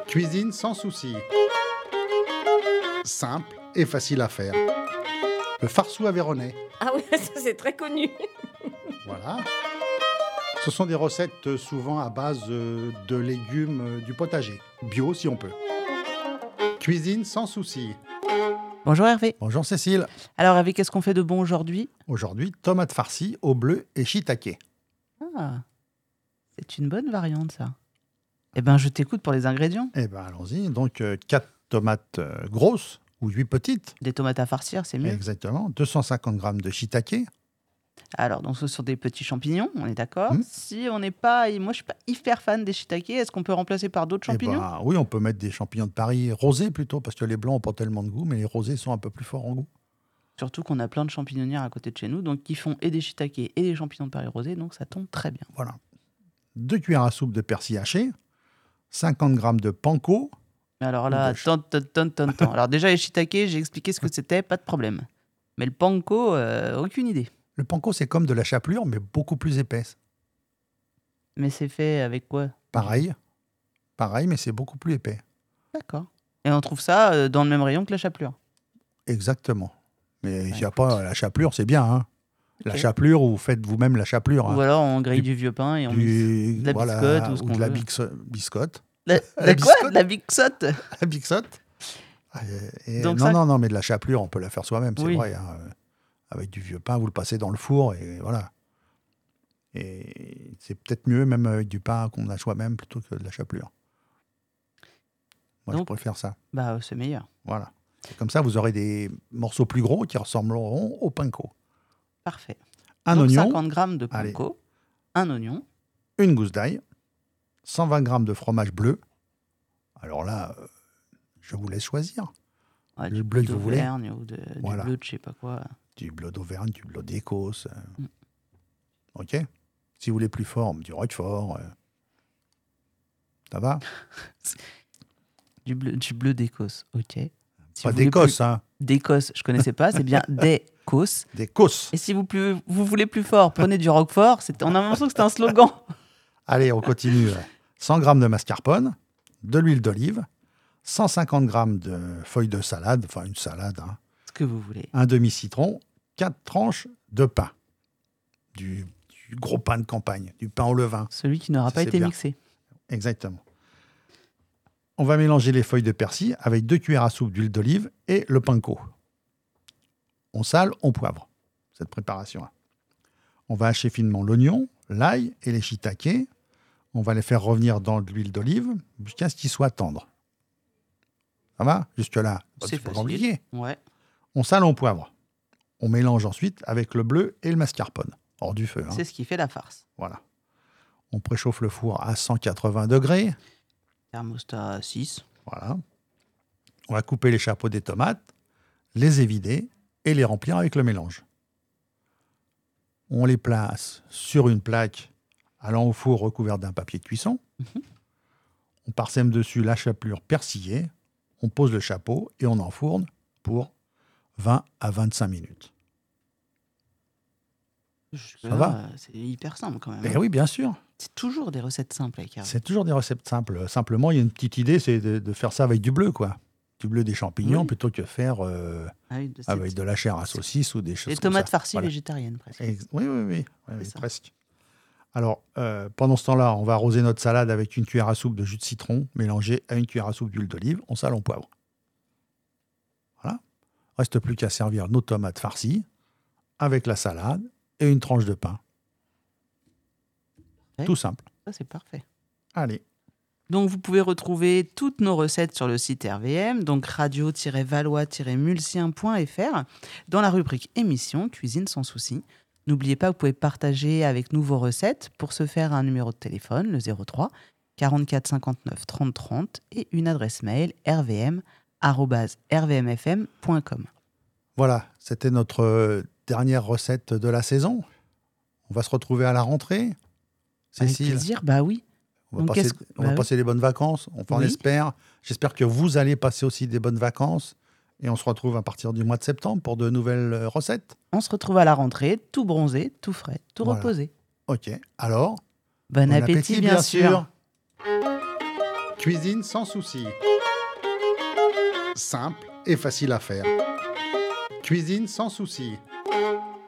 Cuisine sans souci. Simple et facile à faire. Le farceau aveyronnais. Ah oui, ça c'est très connu. Voilà. Ce sont des recettes souvent à base de légumes du potager. Bio si on peut. Cuisine sans souci. Bonjour Hervé. Bonjour Cécile. Alors Hervé, qu'est-ce qu'on fait de bon aujourd'hui? Aujourd'hui, tomates farcies au bleu et shiitake. Ah, c'est une bonne variante ça. Eh bien, je t'écoute pour les ingrédients. Eh bien, allons-y. Donc, 4 tomates grosses ou 8 petites. Des tomates à farcir, c'est mieux. Exactement. 250 g de shiitake. Alors, donc ce sont des petits champignons, on est d'accord. Mmh. Si on n'est pas... Moi, je suis pas hyper fan des shiitake. Est-ce qu'on peut remplacer par d'autres champignons? Oui, on peut mettre des champignons de Paris rosés plutôt, parce que les blancs n'ont pas tellement de goût, mais les rosés sont un peu plus forts en goût. Surtout qu'on a plein de champignonnières à côté de chez nous, donc qui font et des shiitake et des champignons de Paris rosés, donc ça tombe très bien. Voilà. 2 cuillères à soupe de persil haché, 50 g de panko. Alors là, attends. Alors déjà, les shiitake, j'ai expliqué ce que c'était, pas de problème. Mais le panko, aucune idée. Le panko, c'est comme de la chapelure, mais beaucoup plus épaisse. Mais c'est fait avec quoi? Pareil, mais c'est beaucoup plus épais. D'accord. Et on trouve ça dans le même rayon que la chapelure. Exactement. Mais il n'y a écoute. pas la chapelure, c'est bien. Hein. La Ok. chapelure, ou vous faites vous-même la chapelure. Ou Hein. alors on grille du vieux pain et on met de la biscotte ou ce qu'on de la veut. biscotte. La quoi? biscotte. De la bixotte? La biscotte. Donc Non, mais de la chapelure, on peut la faire soi-même, c'est Oui. vrai. Hein. Avec du vieux pain, vous le passez dans le four et voilà. Et c'est peut-être mieux même avec du pain qu'on a soi-même plutôt que de la chapelure. Moi, je Donc- préfère ça. Bah, c'est meilleur. Voilà. Et comme ça, vous aurez des morceaux plus gros qui ressembleront au panko. Parfait. Un Donc oignon, 50 grammes de Allez. panko, un oignon, une gousse d'ail, 120 g de fromage bleu. Alors là, je vous laisse choisir. ouais, Le du bleu que vous voulez. d'Auvergne ou Voilà. du bleu de je sais pas quoi. Du bleu d'Auvergne, du bleu d'Écosse. Mm. OK. Si vous voulez plus fort, du Roquefort. Ça va? Du bleu d'Écosse, ok. Si Pas vous voulez d'Écosse, hein. plus- D'Écosse, je connaissais pas, c'est bien d'Écosse. D'Écosse. Et si vous voulez plus fort, prenez du Roquefort. On a l'impression que c'est un slogan. Allez, on continue. 100 g de mascarpone, de l'huile d'olive, 150 g de feuilles de salade, enfin une salade, hein, Ce que vous voulez. un demi-citron, 4 tranches de pain. Du gros pain de campagne, du pain au levain. Celui qui n'aura Ça, pas c'est été bien. mixé. Exactement. On va mélanger les feuilles de persil avec 2 cuillères à soupe d'huile d'olive et le panko. On sale, on poivre cette préparation-là. On va hacher finement l'oignon, l'ail et les shiitake. On va les faire revenir dans de l'huile d'olive jusqu'à ce qu'ils soient tendres. Ça va? Jusque-là, C'est pas facile. compliqué. Ouais. On sale, on poivre. On mélange ensuite avec le bleu et le mascarpone. Hors du feu. Hein. C'est ce qui fait la farce. Voilà. On préchauffe le four à 180 degrés. Thermostat 6. Voilà. On va couper les chapeaux des tomates, les évider et les remplir avec le mélange. On les place sur une plaque allant au four recouverte d'un papier de cuisson. Mhm. On parsème dessus la chapelure persillée. On pose le chapeau et on enfourne pour 20 à 25 minutes. Jusque-là, va c'est hyper simple quand même. Eh oui, bien sûr. C'est toujours des recettes simples avec Hervé. C'est toujours des recettes simples. Simplement, il y a une petite idée, c'est de faire ça avec du bleu, quoi. Du bleu des champignons Oui. plutôt que faire Ah oui, avec de la chair à saucisse ou des choses les comme ça. tomates farcies Voilà. végétariennes presque. Oui, C'est ça. presque. Alors, pendant ce temps-là, on va arroser notre salade avec une cuillère à soupe de jus de citron mélangé à une cuillère à soupe d'huile d'olive. On sale, on poivre. Voilà. Reste plus qu'à servir nos tomates farcies avec la salade et une tranche de pain. Ouais. Tout simple. Ça, c'est parfait. Allez. Donc, vous pouvez retrouver toutes nos recettes sur le site RVM, donc radio-valois-mulsien.fr, dans la rubrique émission Cuisine sans souci. N'oubliez pas, vous pouvez partager avec nous vos recettes. Pour ce faire, un numéro de téléphone, le 03 44 59 30 30 et une adresse mail rvm@rvmfm.com. Voilà, c'était notre dernière recette de la saison. On va se retrouver à la rentrée. Avec Cécile, plaisir, bah oui. on va Donc, passer, on va bah oui. passer des bonnes vacances. On en Oui. espère. J'espère que vous allez passer aussi des bonnes vacances. Et on se retrouve à partir du mois de septembre pour de nouvelles recettes. On se retrouve à la rentrée, tout bronzé, tout frais, tout Voilà. reposé. Ok, alors, Bon appétit, bien sûr. Cuisine sans souci. Simple et facile à faire. Cuisine sans souci.